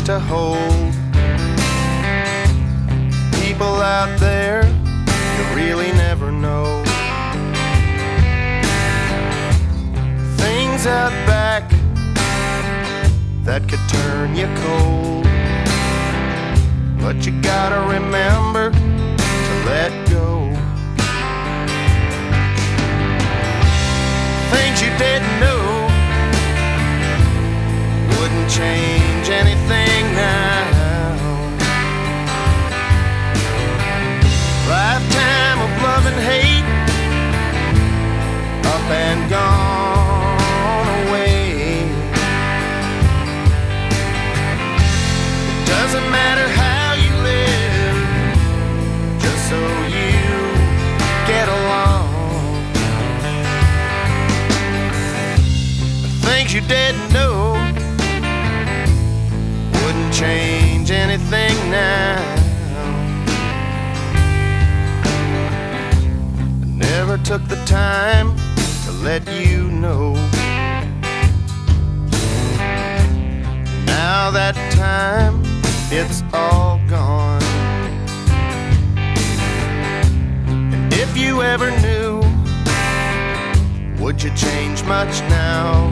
to hold. People out there, you really never know. Things out back that could turn you cold. But you gotta remember to let go. Things you didn't know wouldn't change anything now. Lifetime of love and hate, up and gone away. It doesn't matter how you live, just so you get along. The things you didn't know wouldn't change anything now. I never took the time to let you know. Now that time, it's all gone. And if you ever knew, would you change much now?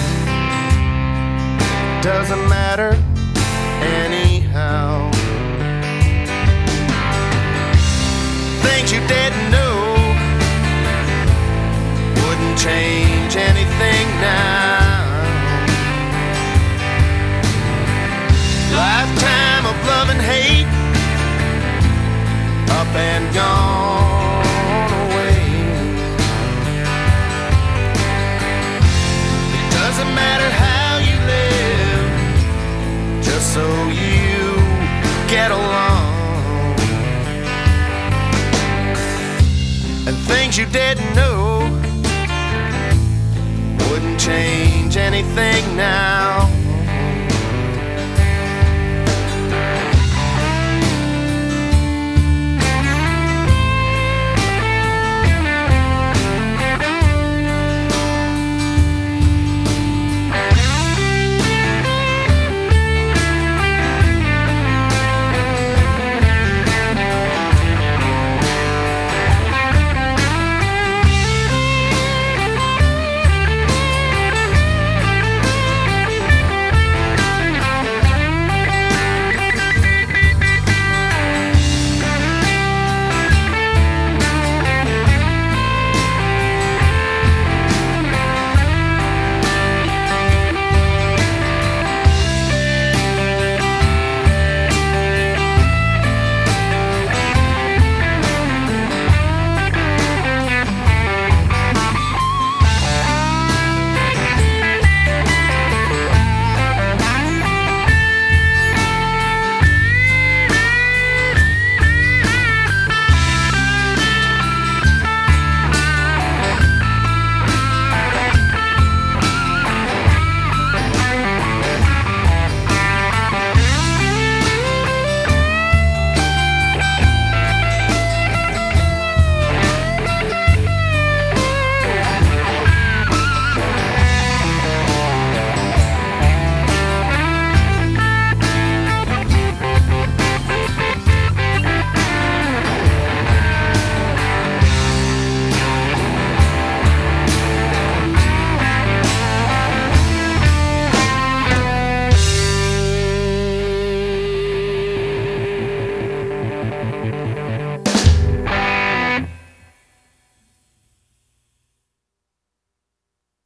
Doesn't matter anyhow. Things you didn't know wouldn't change anything now. Lifetime of love and hate, up and gone away. It doesn't matter how you live, just so you get along. And things you didn't know wouldn't change anything now.